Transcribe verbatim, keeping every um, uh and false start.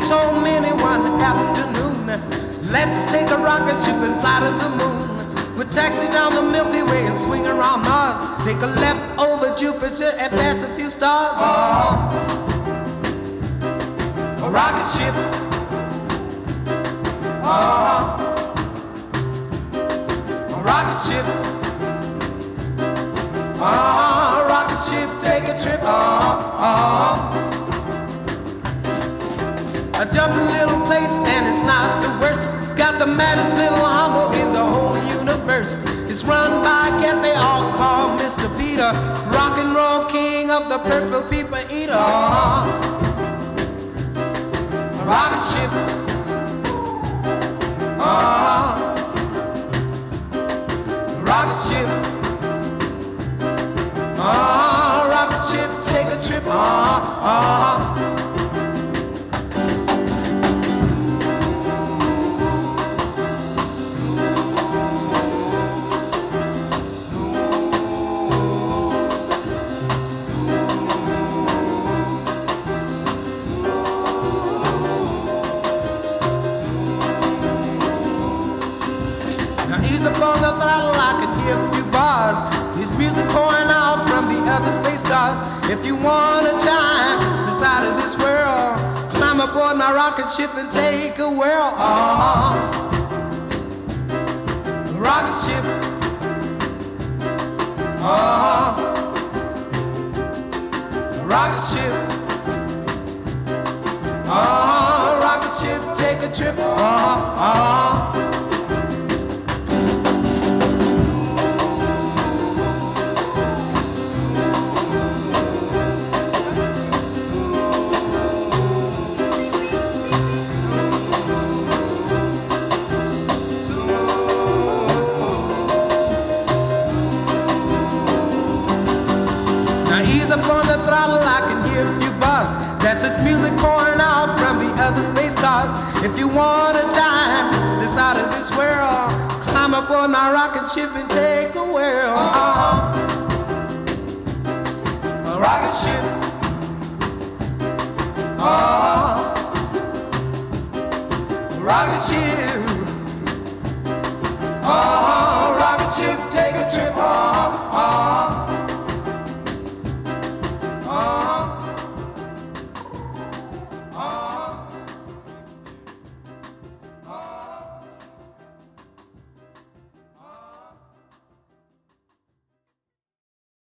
told Minnie one afternoon, let's take a rocket ship and fly to the moon. We'll taxi down the Milky Way and swing around Mars. Take a left over Jupiter and pass a few stars. Oh, a rocket ship. Oh, a rocket ship. Oh, rocket ship, take a trip. Oh, oh. A jumping little place and it's not the worst. It's got the maddest little humble in the whole universe. It's run by a cat they all call Mister Peter, rock and roll king of the purple people eater. Uh-huh. A rocket ship. Uh-huh. A rocket ship. Uh-huh. Rocket ship, take a trip. Uh-huh. Uh-huh. Upon the throttle, I can hear a few bars. There's music pouring out from the other space stars. If you want a time that's out of this world, climb aboard my rocket ship and take a whirl. Uh-huh. Rocket ship. Uh-huh. Rocket ship. Uh-huh. Rocket ship, take a trip. Uh-huh. Uh-huh. Ease up on the throttle, I can hear a few bars. That's this music pouring out from the other space cars. If you want a time that's out of this world, climb up on my rocket ship and take a whirl. Uh-huh.